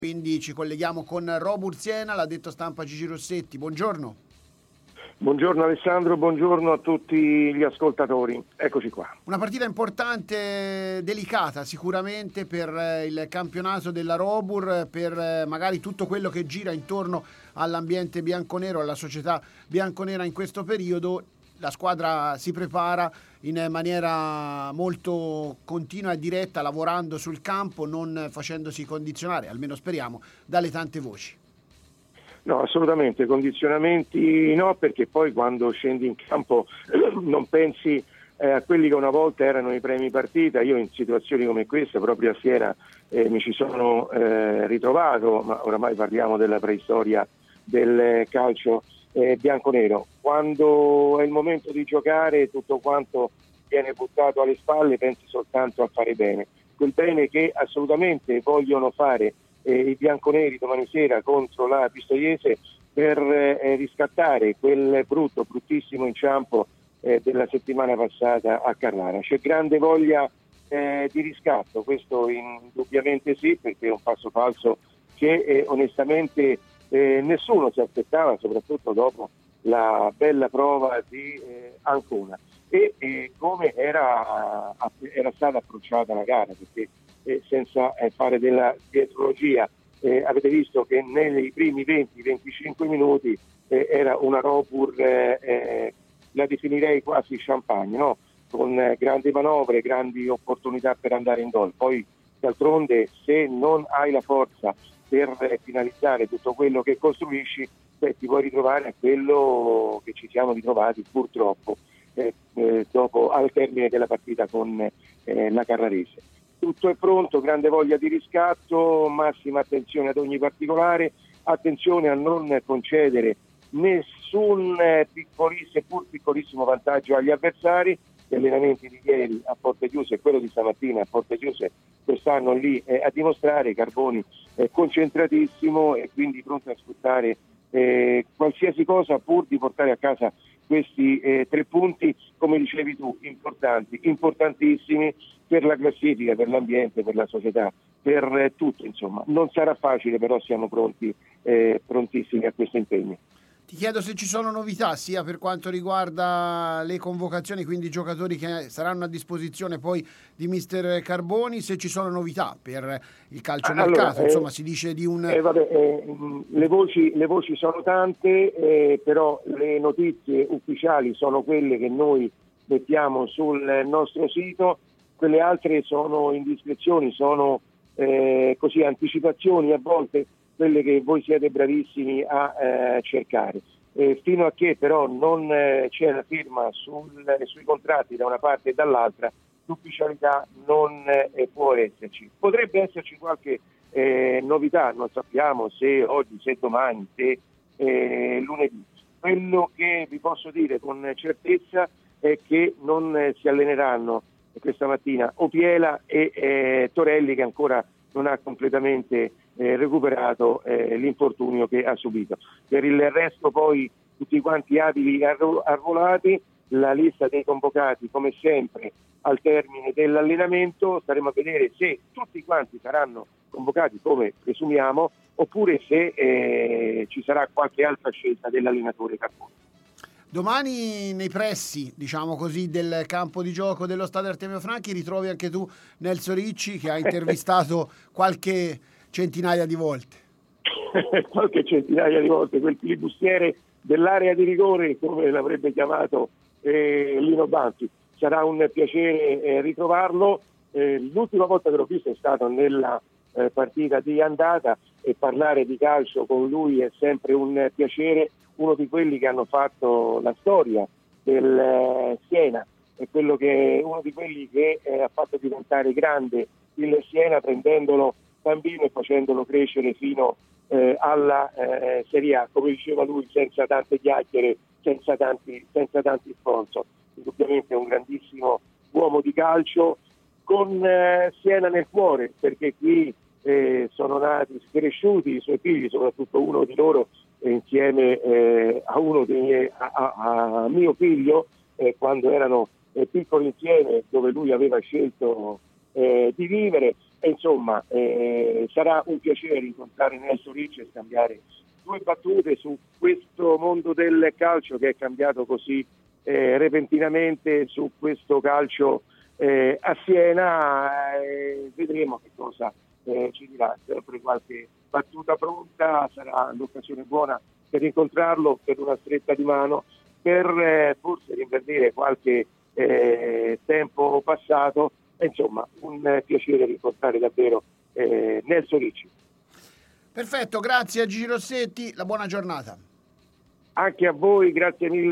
Quindi ci colleghiamo con Robur Siena, l'ha detto stampa Gigi Rossetti. Buongiorno. Buongiorno Alessandro, buongiorno a tutti gli ascoltatori. Eccoci qua. Una partita importante, delicata sicuramente per il campionato della Robur, per magari tutto quello che gira intorno all'ambiente bianconero, alla società bianconera in questo periodo. La squadra si prepara in maniera molto continua e diretta, lavorando sul campo, non facendosi condizionare, almeno speriamo, dalle tante voci. No, assolutamente, condizionamenti no, perché poi quando scendi in campo non pensi a quelli che una volta erano i premi partita. Io in situazioni come questa, proprio a Siena, mi ci sono ritrovato, ma oramai parliamo della preistoria del calcio bianconero. Quando è il momento di giocare tutto quanto viene buttato alle spalle, pensi soltanto a fare bene, quel bene che assolutamente vogliono fare i bianconeri domani sera contro la Pistoiese per riscattare quel bruttissimo inciampo della settimana passata a Carrara. C'è grande voglia di riscatto, questo indubbiamente sì, perché è un passo falso che onestamente nessuno si aspettava, soprattutto dopo la bella prova di Ancona e come era stata approcciata la gara, perché senza fare della dietrologia avete visto che nei primi 20-25 minuti era una Robur, la definirei quasi champagne, no? Con grandi manovre, grandi opportunità per andare in gol. Poi d'altronde se non hai la forza per finalizzare tutto quello che costruisci, ti puoi ritrovare a quello che ci siamo ritrovati purtroppo dopo, al termine della partita con la Carrarese. Tutto è pronto, grande voglia di riscatto, massima attenzione ad ogni particolare, attenzione a non concedere nessun seppur piccolissimo vantaggio agli avversari. Gli allenamenti di ieri a porte chiuse e quello di stamattina a porte chiuse quest'anno lì a dimostrare. Carboni è concentratissimo e quindi pronto a sfruttare qualsiasi cosa pur di portare a casa questi 3 punti, come dicevi tu, importantissimi per la classifica, per l'ambiente, per la società, per tutto, insomma. Non sarà facile, però siamo prontissimi a questo impegno. Ti chiedo se ci sono novità sia per quanto riguarda le convocazioni, quindi i giocatori che saranno a disposizione poi di mister Carboni, se ci sono novità per il calciomercato, allora, insomma si dice di un... le voci sono tante, però le notizie ufficiali sono quelle che noi mettiamo sul nostro sito, quelle altre sono indiscrezioni, sono così anticipazioni a volte, quelle che voi siete bravissimi a cercare. Fino a che però non c'è la firma sui contratti da una parte e dall'altra, l'ufficialità non può esserci. Potrebbe esserci qualche novità, non sappiamo se oggi, se domani, se lunedì. Quello che vi posso dire con certezza è che non si alleneranno questa mattina Opiela e Torelli, che ancora non ha completamente recuperato l'infortunio che ha subito. Per il resto poi tutti quanti abili arruolati, la lista dei convocati come sempre al termine dell'allenamento. Staremo a vedere se tutti quanti saranno convocati come presumiamo oppure se ci sarà qualche altra scelta dell'allenatore Carboni. Domani nei pressi, diciamo così, del campo di gioco dello Stadio Artemio Franchi ritrovi anche tu Nelson Ricci, che ha intervistato qualche centinaia di volte. Qualche centinaia di volte, quel filibustiere dell'area di rigore, come l'avrebbe chiamato Lino Banfi. Sarà un piacere ritrovarlo. L'ultima volta che l'ho visto è stato nella partita di andata, e parlare di calcio con lui è sempre un piacere. Uno di quelli che hanno fatto la storia del Siena, è uno di quelli che ha fatto diventare grande il Siena, prendendolo bambino e facendolo crescere fino alla Serie A, come diceva lui, senza tante chiacchiere, senza tanti sponsor. Indubbiamente è un grandissimo uomo di calcio, con Siena nel cuore, perché qui sono nati, cresciuti i suoi figli, soprattutto uno di loro insieme a mio figlio, quando erano piccoli insieme, dove lui aveva scelto di vivere. e insomma sarà un piacere incontrare Nelson Ricci e scambiare due battute su questo mondo del calcio che è cambiato così repentinamente, su questo calcio a Siena. Vedremo che cosa ci dirà, sempre qualche battuta pronta, sarà l'occasione buona per incontrarlo, per una stretta di mano, per forse rinverdire qualche tempo passato. Insomma, un piacere rincontrare davvero Nelson Ricci. Perfetto, grazie a Gigi Rossetti, la buona giornata. Anche a voi, grazie mille.